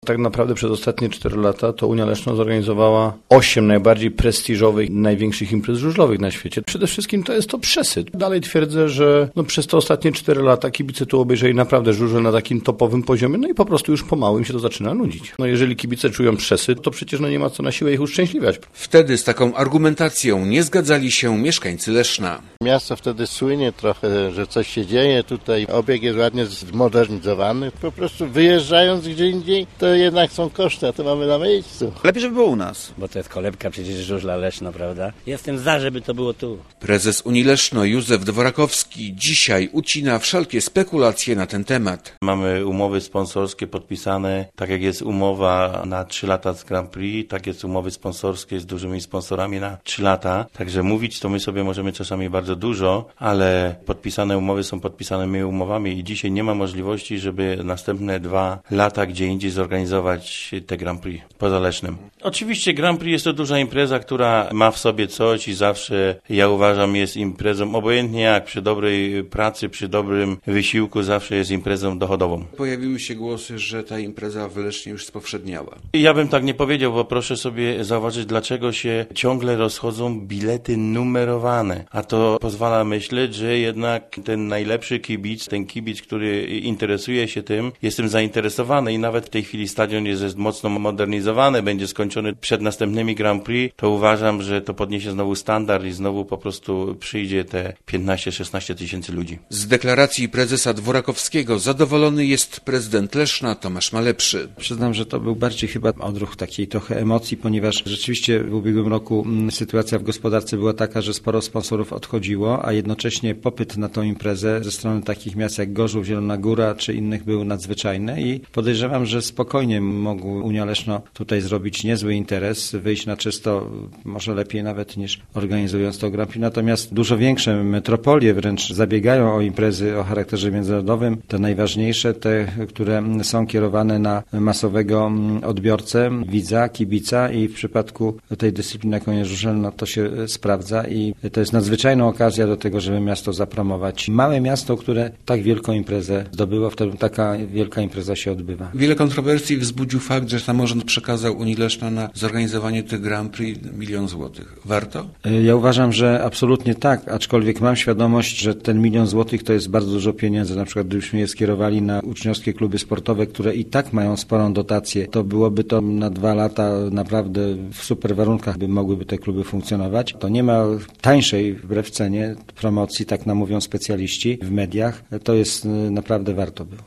Tak naprawdę przez ostatnie 4 lata to Unia Leszno zorganizowała 8 najbardziej prestiżowych, największych imprez żużlowych na świecie. Przede wszystkim to jest to przesyt. Dalej twierdzę, że przez te ostatnie 4 lata kibice tu obejrzeli naprawdę żużel na takim topowym poziomie, i po prostu już pomału im się to zaczyna nudzić. Jeżeli kibice czują przesyt, to przecież nie ma co na siłę ich uszczęśliwiać. Wtedy z taką argumentacją nie zgadzali się mieszkańcy Leszna. Miasto wtedy słynie trochę, że coś się dzieje tutaj, obieg jest ładnie zmodernizowany. Po prostu wyjeżdżając gdzie indziej, to jednak są koszty, a to mamy na miejscu. Lepiej, żeby było u nas. Bo to jest kolebka przecież żużla Leszno, prawda? Jestem za, żeby to było tu. Prezes Unii Leszno Józef Dworakowski dzisiaj ucina wszelkie spekulacje na ten temat. Mamy umowy sponsorskie podpisane, tak jak jest umowa na 3 lata z Grand Prix, tak jest umowy sponsorskie z dużymi sponsorami na 3 lata. Także mówić to my sobie możemy czasami bardzo dużo, ale podpisane umowy są podpisanymi umowami i dzisiaj nie ma możliwości, żeby następne 2 lata gdzie indziej zorganizować te Grand Prix poza Lesznem. Oczywiście Grand Prix jest to duża impreza, która ma w sobie coś i zawsze, ja uważam, jest imprezą, obojętnie jak, przy dobrej pracy, przy dobrym wysiłku, zawsze jest imprezą dochodową. Pojawiły się głosy, że ta impreza w Lesznie już spowszedniała. Ja bym tak nie powiedział, bo proszę sobie zauważyć, dlaczego się ciągle rozchodzą bilety numerowane. A to pozwala myśleć, że jednak ten najlepszy kibic, ten kibic, który interesuje się tym, jest tym zainteresowany i nawet w tej chwili stadion jest mocno modernizowany, będzie skończony przed następnymi Grand Prix, to uważam, że to podniesie znowu standard i znowu po prostu przyjdzie te 15-16 tysięcy ludzi. Z deklaracji prezesa Dworakowskiego zadowolony jest prezydent Leszna Tomasz Malepszy. Przyznam, że to był bardziej chyba odruch takiej trochę emocji, ponieważ rzeczywiście w ubiegłym roku sytuacja w gospodarce była taka, że sporo sponsorów odchodziło, a jednocześnie popyt na tą imprezę ze strony takich miast jak Gorzów, Zielona Góra czy innych był nadzwyczajny i podejrzewam, że spokojnie mogła Unia Leszno tutaj zrobić niezły interes, wyjść na czysto, może lepiej nawet niż organizując to Grand Prix. Natomiast dużo większe metropolie wręcz zabiegają o imprezy o charakterze międzynarodowym, te najważniejsze, te, które są kierowane na masowego odbiorcę, widza, kibica i w przypadku tej dyscypliny, jaką jest żużel, no to się sprawdza i to jest nadzwyczajna okazja do tego, żeby miasto zapromować. Małe miasto, które tak wielką imprezę zdobyło, wtedy taka wielka impreza się odbywa. Wiele kontrowersji wzbudził fakt, że samorząd przekazał Unii Leszna na zorganizowanie tych Grand Prix 1 000 000 złotych. Warto? Ja uważam, że absolutnie tak, aczkolwiek mam świadomość, że ten 1 000 000 złotych to jest bardzo dużo pieniędzy. Na przykład gdybyśmy je skierowali na uczniowskie kluby sportowe, które i tak mają sporą dotację, to byłoby to na 2 lata naprawdę w super warunkach by mogłyby te kluby funkcjonować. To nie ma tańszej wbrew cenie promocji, tak nam mówią specjaliści w mediach. To jest naprawdę warto by.